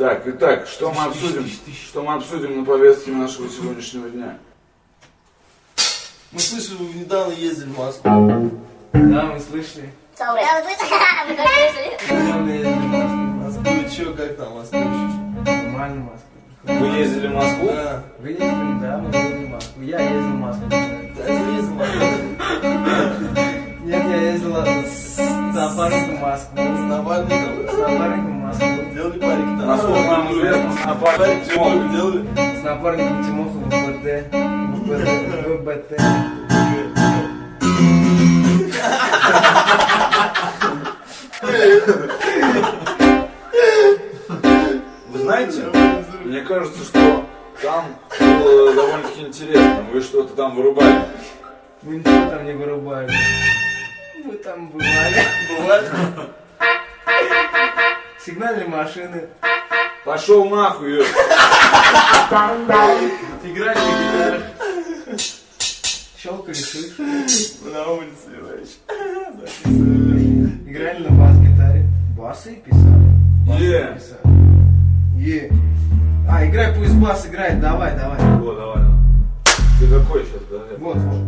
Так, итак, что мы обсудим на повестке нашего сегодняшнего дня? Мы слышали, вы недавно ездили в Москву. Да, мы слышали. Да, вы слышали? Недавно ездили в Москву. Ну и чё, как там Москва? Нормально Москва. Вы ездили в Москву? Да. Вы ездили, да, мы ездили в Москву. Я ездил в Москву. Да, ты ездил в Москву. Нет, я ездила с напарником в Москву. С напарником? С напарником в Москву. Делали парики там? Насколько нам известно, с напарником Тимоху делали? С напарником Тимоху в БТ. В БТ. Вы знаете, мне кажется, что там было довольно-таки интересно. Вы что-то там вырубали. Мы ничего там не вырубали. Мы там бывали. Бывает? Сигнальные машины. Пошел нахуй, Юр. Играли на гитарах. Щелкали шишки. На улице, Иваныч. Играли на бас-гитаре. Басы писали. Е. Е. А, играй, пусть бас играет. Давай, давай. Вот, давай. Ты какой сейчас, подожди. Вот, вот.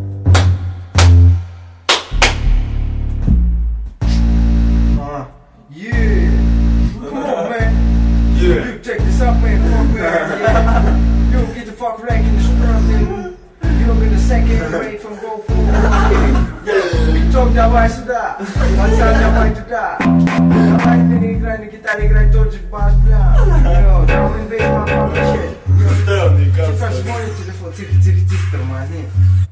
Yeah. Come on, man. Yeah. You check this out, man. Come on, man. Yeah. You don't get the fuck rank in the scrum. You don't get the second rate from go for Биток, давай сюда. Пацан, давай туда. Давай ты играй на гитаре, играй тот же бас, бля. Yo, drum and bass, my fucking shit. Странный, как Типа, смотри телефон, тихо, тихо, тихо, тормозни.